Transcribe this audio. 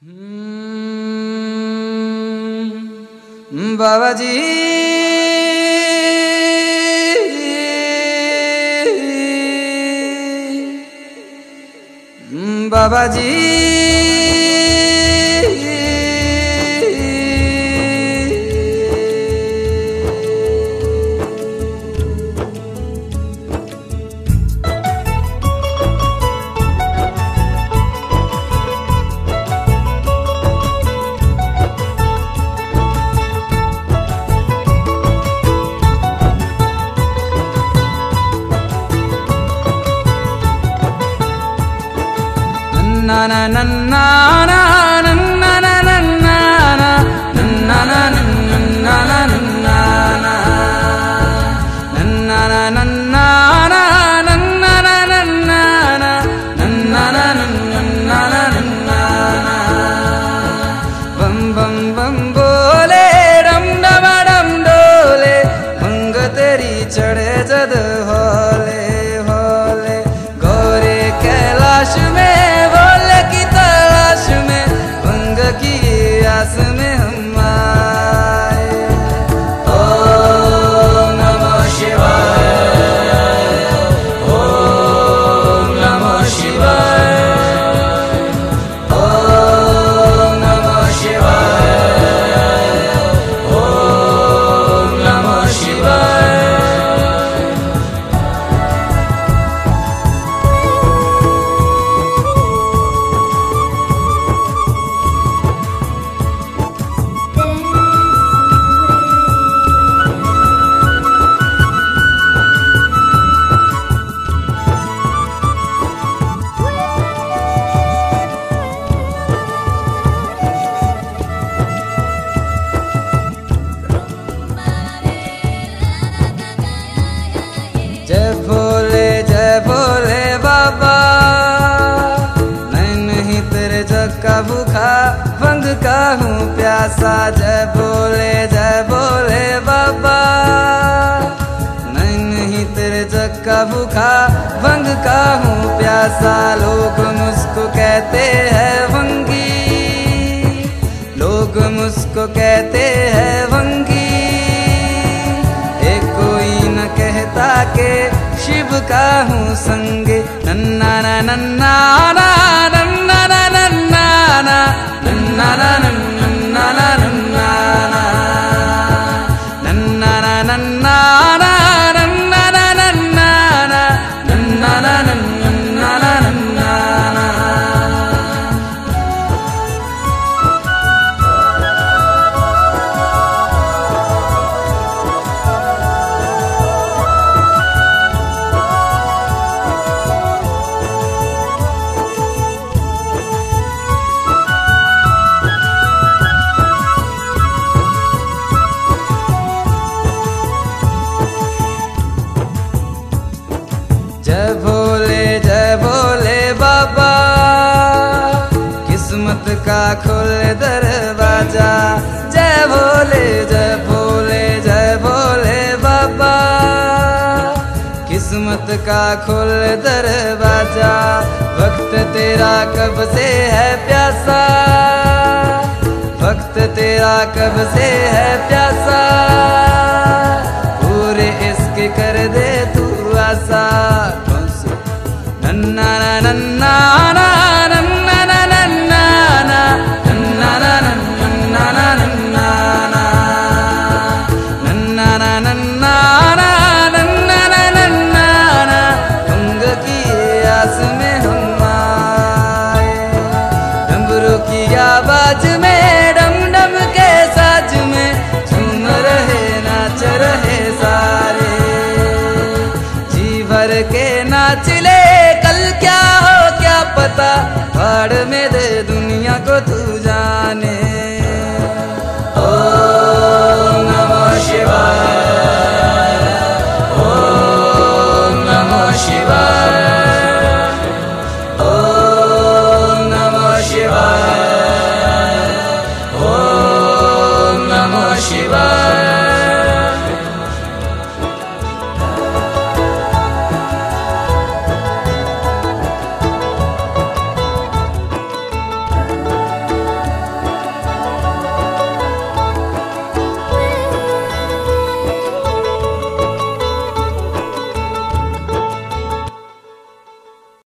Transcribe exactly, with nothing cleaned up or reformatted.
बाबा जी बाबा जी na na na na na na na na na na na na na bam bam bam bole dam dam dam dole bang teri chade jad hole hole gore kailash mein की आस में हम आए। ओम नमः शिवाय, ओम नमः शिवाय, ओम नमः शिवाय, ओम नमः शिवाय। जय भोले जय भोले बाबा, मैं नहीं तेरे जग का भूखा भंग का हूँ प्यासा। जय भोले जय भोले बाबा, मैं नहीं तेरे जग का भूखा भंग का हूँ प्यासा। लोग मुझको कहते हैं भंगी, लोग मुझको कहते हैं भंगी, कहता के शिव का हूँ संग। नन्ना ना नन्ना ना नन्ना ना नन्ना ना नन्ना ना नन्ना ना नन्ना ना नन्ना ना नन्ना ना नन्ना ना नन्ना ना नन्ना ना नन्ना ना नन्ना ना। जय भोले जय भोले बाबा, किस्मत का खोले दरवाजा। जय भोले जय भोले जय भोले बाबा, किस्मत का खोले दरवाजा। वक्त तेरा कब से है प्यासा, वक्त तेरा कब से है प्यासा, पूरे इसके कर दे तू आसा। नन्ना ना नन्ना ना नन्ना ना नन्ना ना नन्ना ना नन्ना ना नन्ना ना नन्ना ना नन्ना ना नन्ना ना नन्ना ना। भंग की आस में हम आए, डमरू की आवाज में डम डम के साज में झूम रहे नाच रहे सारे। जी भर के नाच ले, कल क्या हो क्या पता, भाड़ में दे दुनिया को तू